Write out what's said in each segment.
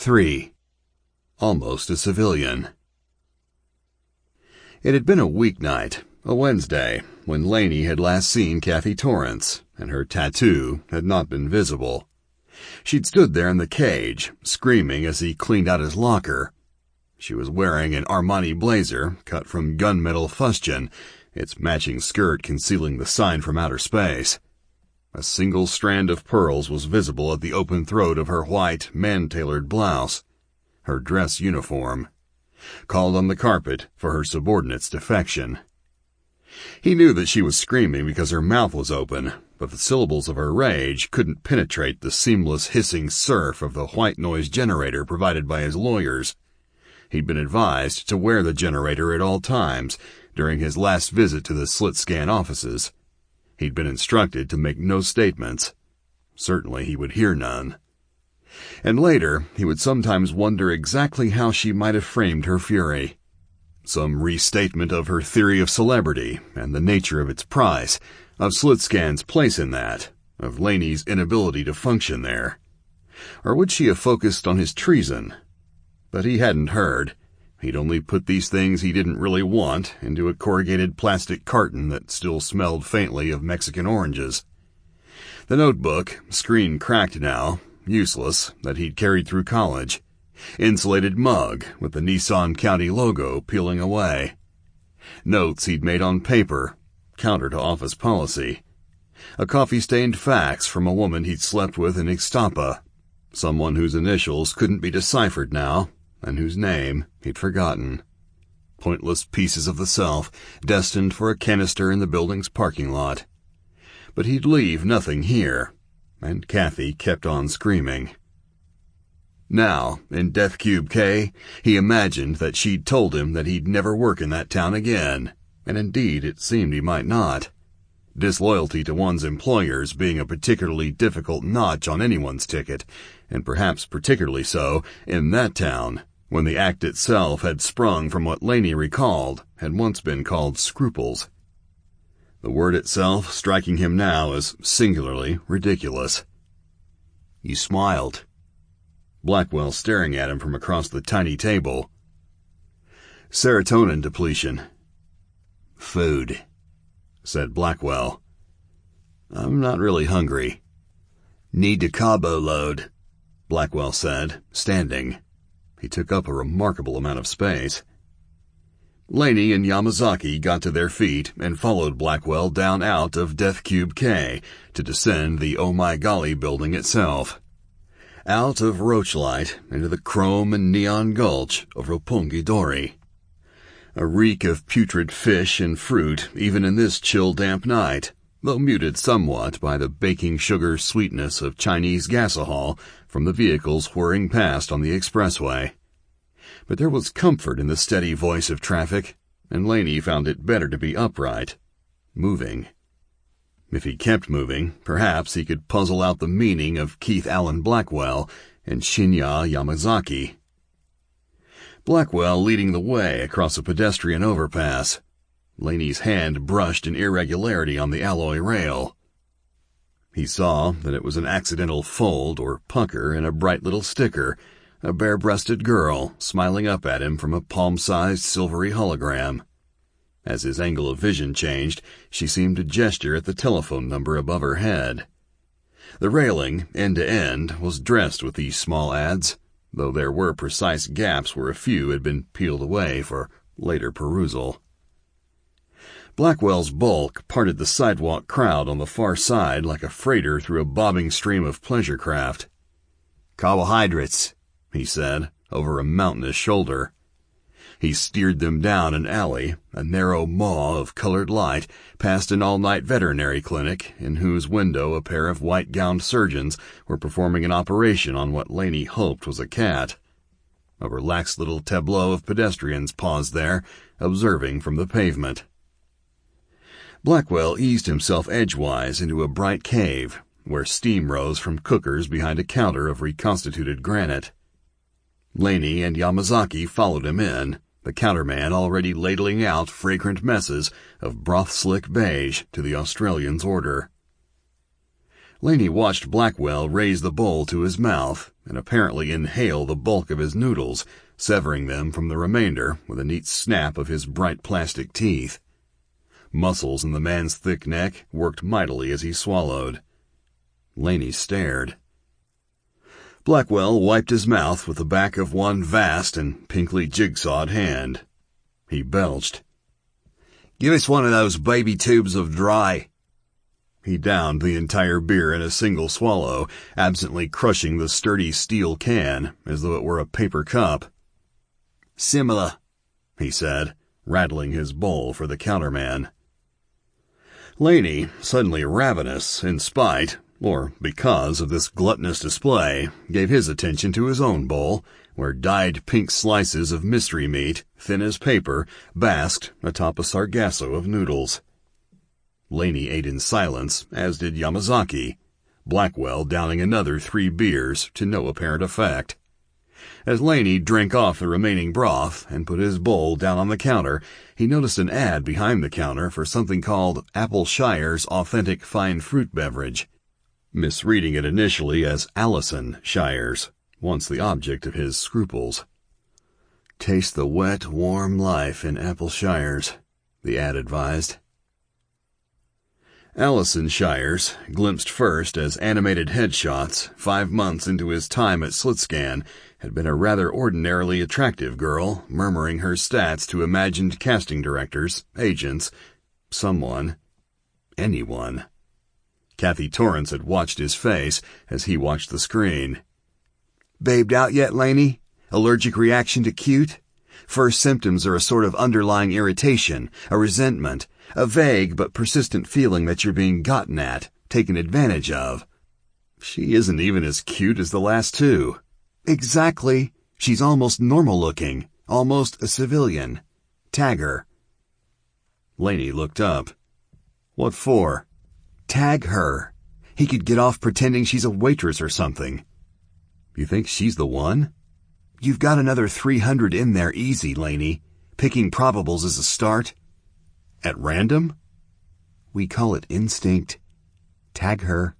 3. Almost a civilian. It had been a weeknight, a Wednesday, when Laney had last seen Kathy Torrance, and her tattoo had not been visible. She'd stood there in the cage, screaming as he cleaned out his locker. She was wearing an Armani blazer cut from gunmetal fustian, its matching skirt concealing the sign from outer space. A single strand of pearls was visible at the open throat of her white, man-tailored blouse. Her dress uniform. Called on the carpet for her subordinate's defection. He knew that she was screaming because her mouth was open, but the syllables of her rage couldn't penetrate the seamless hissing surf of the white noise generator provided by his lawyers. He'd been advised to wear the generator at all times during his last visit to the SLIT-SCAN offices. He'd been instructed to make no statements. Certainly he would hear none. And later, he would sometimes wonder exactly how she might have framed her fury. Some restatement of her theory of celebrity and the nature of its price, of SLIT-SCAN's place in that, of Laney's inability to function there. Or would she have focused on his treason? But he hadn't heard. He'd only put these things he didn't really want into a corrugated plastic carton that still smelled faintly of Mexican oranges. The notebook, screen cracked now, useless, that he'd carried through college. Insulated mug with the Nissan County logo peeling away. Notes he'd made on paper, counter to office policy. A coffee-stained fax from a woman he'd slept with in Ixtapa. Someone whose initials couldn't be deciphered now, and whose name he'd forgotten. Pointless pieces of the self, destined for a canister in the building's parking lot. But he'd leave nothing here, and Kathy kept on screaming. Now, in Death Cube K, he imagined that she'd told him that he'd never work in that town again, and indeed it seemed he might not. Disloyalty to one's employers being a particularly difficult notch on anyone's ticket, and perhaps particularly so in that town, when the act itself had sprung from what Laney recalled had once been called scruples. The word itself striking him now as singularly ridiculous. He smiled. Blackwell staring at him from across the tiny table. Serotonin depletion. Food, said Blackwell. I'm not really hungry. Need to Cabo load, Blackwell said, standing. He took up a remarkable amount of space. Laney and Yamazaki got to their feet and followed Blackwell down out of Death Cube K to descend the Oh My Golly building itself. Out of Roachlight into the chrome and neon gulch of Roppongi Dori. A reek of putrid fish and fruit even in this chill damp night, though muted somewhat by the baking sugar sweetness of Chinese gasohol from the vehicles whirring past on the expressway. But there was comfort in the steady voice of traffic, and Laney found it better to be upright, moving. If he kept moving, perhaps he could puzzle out the meaning of Keith Allen Blackwell and Shinya Yamazaki. Blackwell leading the way across a pedestrian overpass. Laney's hand brushed an irregularity on the alloy rail. He saw that it was an accidental fold or pucker in a bright little sticker, a bare-breasted girl smiling up at him from a palm-sized silvery hologram. As his angle of vision changed, she seemed to gesture at the telephone number above her head. The railing, end to end, was dressed with these small ads, though there were precise gaps where a few had been peeled away for later perusal. Blackwell's bulk parted the sidewalk crowd on the far side like a freighter through a bobbing stream of pleasure craft. Carbohydrates, he said, over a mountainous shoulder. He steered them down an alley, a narrow maw of colored light, past an all-night veterinary clinic in whose window a pair of white-gowned surgeons were performing an operation on what Laney hoped was a cat. A relaxed little tableau of pedestrians paused there, observing from the pavement. Blackwell eased himself edgewise into a bright cave, where steam rose from cookers behind a counter of reconstituted granite. Laney and Yamazaki followed him in, the counterman already ladling out fragrant messes of broth-slick beige to the Australian's order. Laney watched Blackwell raise the bowl to his mouth and apparently inhale the bulk of his noodles, severing them from the remainder with a neat snap of his bright plastic teeth. Muscles in the man's thick neck worked mightily as he swallowed. Laney stared. Blackwell wiped his mouth with the back of one vast and pinkly jigsawed hand. He belched. "Give us one of those baby tubes of dry." He downed the entire beer in a single swallow, absently crushing the sturdy steel can as though it were a paper cup. "Similar," he said, rattling his bowl for the counterman. Laney, suddenly ravenous in spite, or because of this gluttonous display, gave his attention to his own bowl, where dyed pink slices of mystery meat, thin as paper, basked atop a sargasso of noodles. Laney ate in silence, as did Yamazaki, Blackwell downing another 3 beers to no apparent effect. As Laney drank off the remaining broth and put his bowl down on the counter, he noticed an ad behind the counter for something called Apple Shire's Authentic Fine Fruit Beverage, misreading it initially as Allison Shire's, once the object of his scruples. "Taste the wet, warm life in Apple Shire's," the ad advised. Allison Shire's, glimpsed first as animated headshots 5 months into his time at Slitscan, had been a rather ordinarily attractive girl, murmuring her stats to imagined casting directors, agents, anyone. Kathy Torrance had watched his face as he watched the screen. "Babed out yet, Laney? Allergic reaction to cute? First symptoms are a sort of underlying irritation, a resentment, a vague but persistent feeling that you're being gotten at, taken advantage of." "She isn't even as cute as the last 2. "Exactly. She's almost normal looking, almost a civilian. Tag her." Laney looked up. "What for?" "Tag her. He could get off pretending she's a waitress or something." "You think she's the one?" "You've got another 300 in there easy, Laney. Picking probables is a start." "At random?" "We call it instinct. Tag her."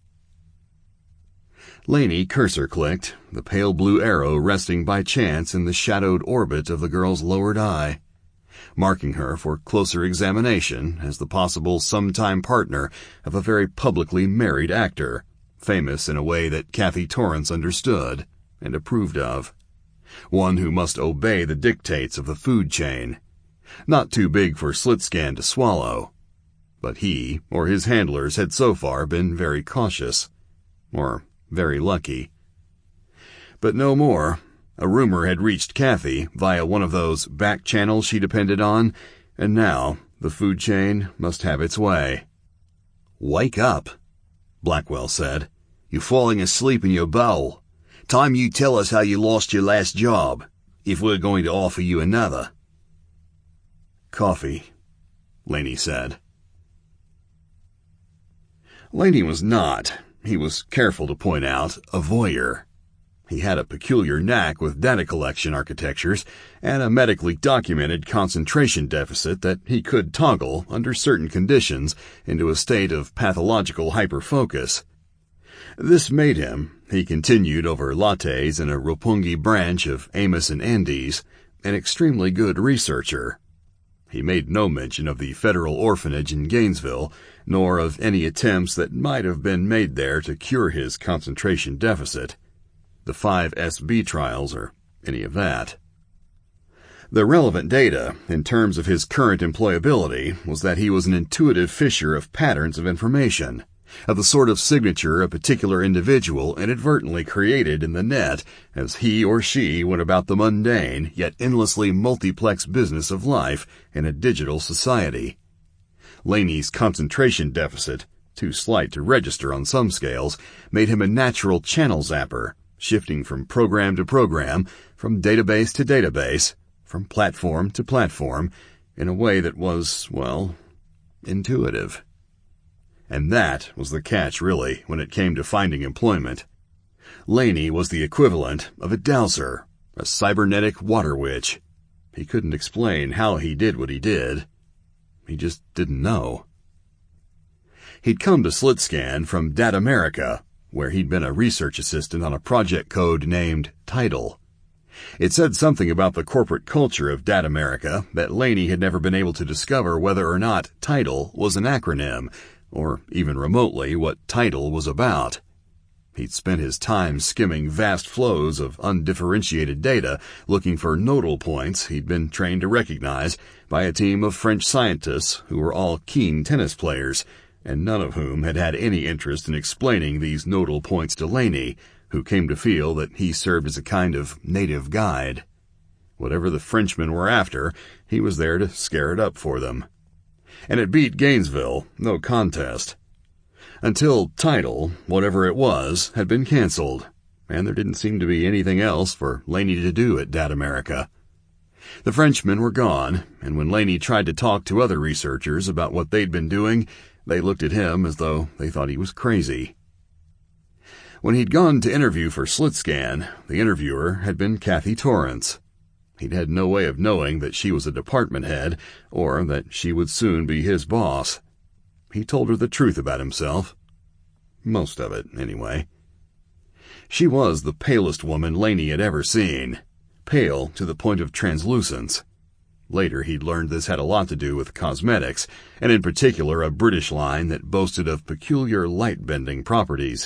Laney cursor-clicked, the pale blue arrow resting by chance in the shadowed orbit of the girl's lowered eye, marking her for closer examination as the possible sometime partner of a very publicly married actor, famous in a way that Kathy Torrance understood and approved of. One who must obey the dictates of the food chain. Not too big for Slitscan to swallow. But he or his handlers had so far been very cautious. Or very lucky. But no more. A rumor had reached Kathy via one of those back channels she depended on, and now the food chain must have its way. "Wake up," Blackwell said. "You're falling asleep in your bowl. Time you tell us how you lost your last job, if we're going to offer you another." "Coffee," Laney said. Laney was not, he was careful to point out, a voyeur. He had a peculiar knack with data collection architectures and a medically documented concentration deficit that he could toggle, under certain conditions, into a state of pathological hyperfocus. This made him, he continued over lattes in a Roppongi branch of Amos and Andes, an extremely good researcher. He made no mention of the federal orphanage in Gainesville, nor of any attempts that might have been made there to cure his concentration deficit, the 5SB trials, or any of that. The relevant data, in terms of his current employability, was that he was an intuitive fisher of patterns of information, of the sort of signature a particular individual inadvertently created in the net as he or she went about the mundane yet endlessly multiplex business of life in a digital society. Laney's concentration deficit, too slight to register on some scales, made him a natural channel zapper, shifting from program to program, from database to database, from platform to platform, in a way that was, well, intuitive. And that was the catch, really, when it came to finding employment. Laney was the equivalent of a dowser, a cybernetic water witch. He couldn't explain how he did what he did. He just didn't know. He'd come to Slitscan from Datamerica, where he'd been a research assistant on a project code named Tidal. It said something about the corporate culture of Datamerica that Laney had never been able to discover whether or not Tidal was an acronym, or even remotely what Tidal was about. He'd spent his time skimming vast flows of undifferentiated data, looking for nodal points he'd been trained to recognize by a team of French scientists who were all keen tennis players, and none of whom had had any interest in explaining these nodal points to Laney, who came to feel that he served as a kind of native guide. Whatever the Frenchmen were after, he was there to scare it up for them. And it beat Gainesville, no contest. Until Tidal, whatever it was, had been canceled, and there didn't seem to be anything else for Laney to do at Datamerica. The Frenchmen were gone, and when Laney tried to talk to other researchers about what they'd been doing, they looked at him as though they thought he was crazy. When he'd gone to interview for SlitScan, the interviewer had been Kathy Torrance. He'd had no way of knowing that she was a department head, or that she would soon be his boss. He told her the truth about himself. Most of it, anyway. She was the palest woman Laney had ever seen, pale to the point of translucence. Later he'd learned this had a lot to do with cosmetics, and in particular a British line that boasted of peculiar light-bending properties.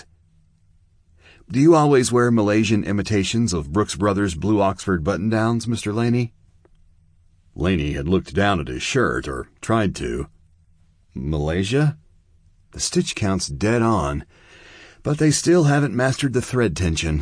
"Do you always wear Malaysian imitations of Brooks Brothers blue Oxford button-downs, Mr. Laney?" Laney had looked down at his shirt, or tried to. Malaysia? The stitch count's dead on, but they still haven't mastered the thread tension.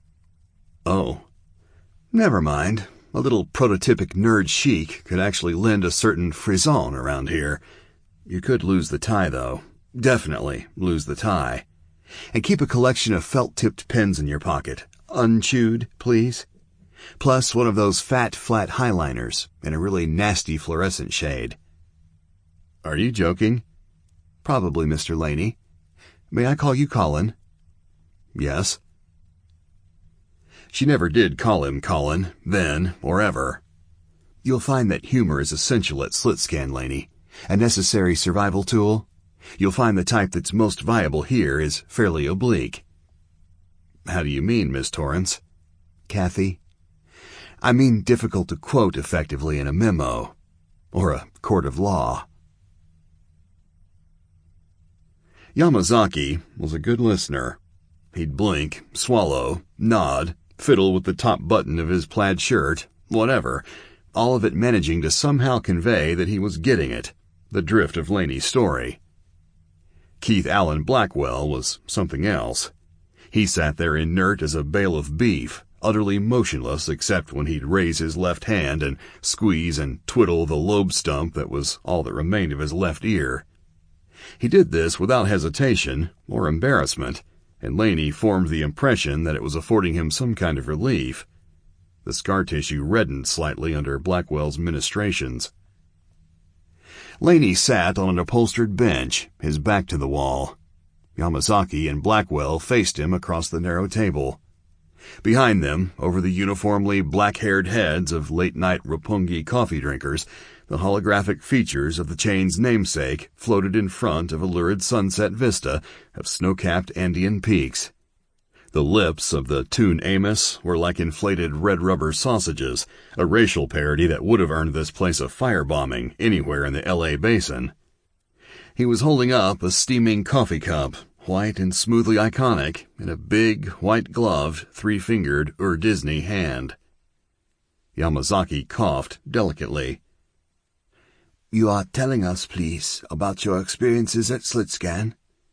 Oh. Never mind. A little prototypic nerd chic could actually lend a certain frisson around here. You could lose the tie, though. Definitely lose the tie. And keep a collection of felt-tipped pens in your pocket. Unchewed, please. Plus one of those fat, flat highliners in a really nasty fluorescent shade. Are you joking? Probably, Mr. Laney. May I call you Colin? Yes. She never did call him Colin, then or ever. You'll find that humor is essential at SlitScan, Laney. A necessary survival tool. You'll find the type that's most viable here is fairly oblique. How do you mean, Miss Torrance? Kathy? I mean difficult to quote effectively in a memo. Or a court of law. Yamazaki was a good listener. He'd blink, swallow, nod, fiddle with the top button of his plaid shirt, whatever, all of it managing to somehow convey that he was getting it, the drift of Laney's story. Keith Allen Blackwell was something else. He sat there inert as a bale of beef, utterly motionless except when he'd raise his left hand and squeeze and twiddle the lobe stump that was all that remained of his left ear. He did this without hesitation or embarrassment, and Laney formed the impression that it was affording him some kind of relief. The scar tissue reddened slightly under Blackwell's ministrations. Laney sat on an upholstered bench, his back to the wall. Yamazaki and Blackwell faced him across the narrow table. Behind them, over the uniformly black-haired heads of late-night Roppongi coffee drinkers, the holographic features of the chain's namesake floated in front of a lurid sunset vista of snow-capped Andean peaks. The lips of the Toon Amos were like inflated red rubber sausages, a racial parody that would have earned this place a firebombing anywhere in the L.A. basin. He was holding up a steaming coffee cup, white and smoothly iconic, in a big, white-gloved, three-fingered Disney hand. Yamazaki coughed delicately. You are telling us, please, about your experiences at SlitScan?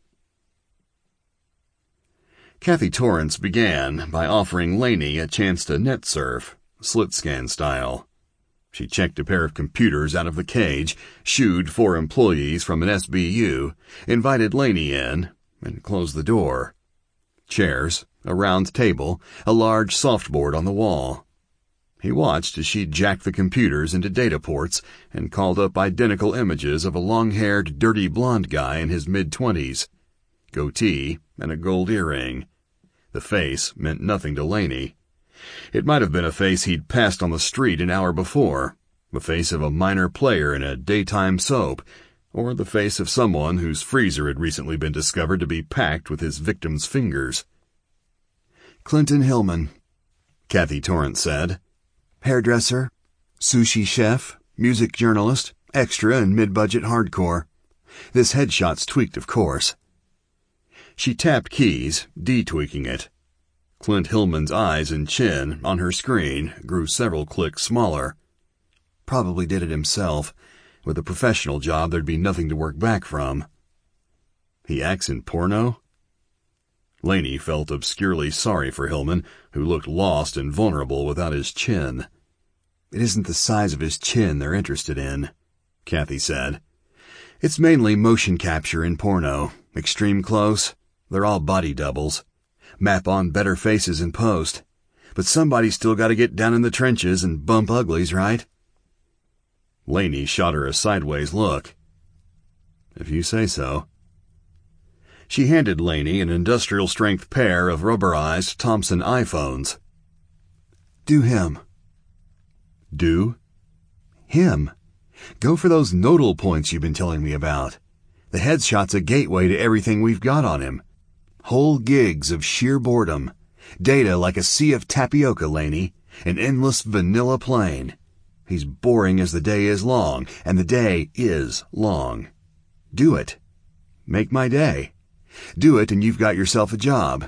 Kathy Torrance began by offering Laney a chance to net surf, SlitScan style. She checked a pair of computers out of the cage, shooed 4 employees from an SBU, invited Laney in, and closed the door. Chairs, a round table, a large softboard on the wall. He watched as she jacked the computers into data ports and called up identical images of a long-haired, dirty blonde guy in his mid-20s. Goatee and a gold earring. The face meant nothing to Laney. It might have been a face he'd passed on the street an hour before, the face of a minor player in a daytime soap, or the face of someone whose freezer had recently been discovered to be packed with his victim's fingers. Clinton Hillman, Kathy Torrance said. Hairdresser, sushi chef, music journalist, extra and mid-budget hardcore. This headshot's tweaked, of course. She tapped keys, de-tweaking it. Clint Hillman's eyes and chin, on her screen, grew several clicks smaller. Probably did it himself. With a professional job, there'd be nothing to work back from. He acts in porno? Laney felt obscurely sorry for Hillman, who looked lost and vulnerable without his chin. It isn't the size of his chin they're interested in, Kathy said. It's mainly motion capture in porno. Extreme close. They're all body doubles. Map on better faces in post. But somebody's still got to get down in the trenches and bump uglies, right? Laney shot her a sideways look. If you say so. She handed Laney an industrial-strength pair of rubberized Thompson iPhones. Do him. Do? Him. Go for those nodal points you've been telling me about. The headshot's a gateway to everything we've got on him. Whole gigs of sheer boredom. Data like a sea of tapioca, Laney. An endless vanilla plain. He's boring as the day is long, and the day is long. Do it. Make my day. Do it and you've got yourself a job.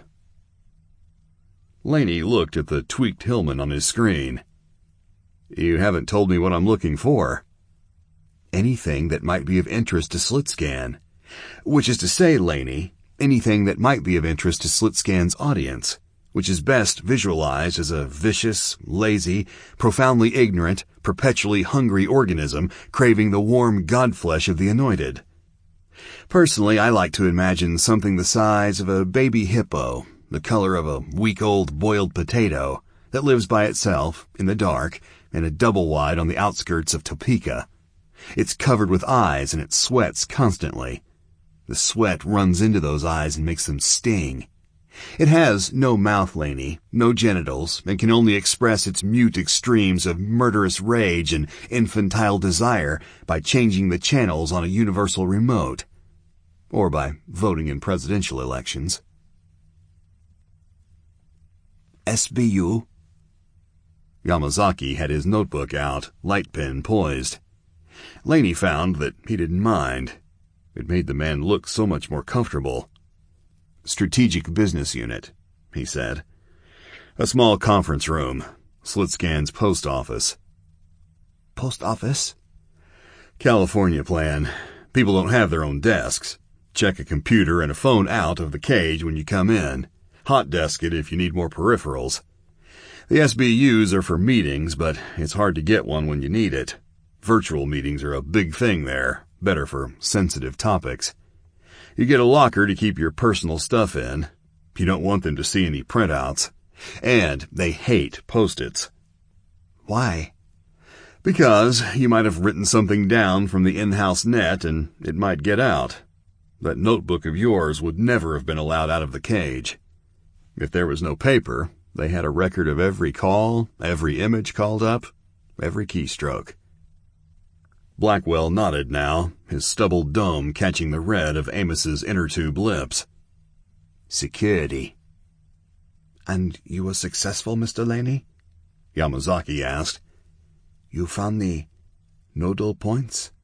Laney looked at the tweaked Hillman on his screen. You haven't told me what I'm looking for. Anything that might be of interest to SlitScan. Which is to say, Laney, anything that might be of interest to SlitScan's audience, which is best visualized as a vicious, lazy, profoundly ignorant, perpetually hungry organism craving the warm godflesh of the anointed. Personally, I like to imagine something the size of a baby hippo, the color of a week-old boiled potato, that lives by itself, in the dark, in a double-wide on the outskirts of Topeka. It's covered with eyes and it sweats constantly. The sweat runs into those eyes and makes them sting. It has no mouth, Laney, no genitals, and can only express its mute extremes of murderous rage and infantile desire by changing the channels on a universal remote. Or by voting in presidential elections. SBU? Yamazaki had his notebook out, light pen poised. Laney found that he didn't mind. It made the man look so much more comfortable. Strategic Business Unit, he said. A small conference room. SlitScan's post office. Post office? California plan. People don't have their own desks. Check a computer and a phone out of the cage when you come in. Hot desk it if you need more peripherals. The SBUs are for meetings, but it's hard to get one when you need it. Virtual meetings are a big thing there, better for sensitive topics. You get a locker to keep your personal stuff in. You don't want them to see any printouts. And they hate Post-its. Why? Because you might have written something down from the in-house net and it might get out. That notebook of yours would never have been allowed out of the cage. If there was no paper, they had a record of every call, every image called up, every keystroke. Blackwell nodded now, his stubbled dome catching the red of Amos's inner tube lips. Security. And you were successful, Mr. Laney? Yamazaki asked. You found the nodal points?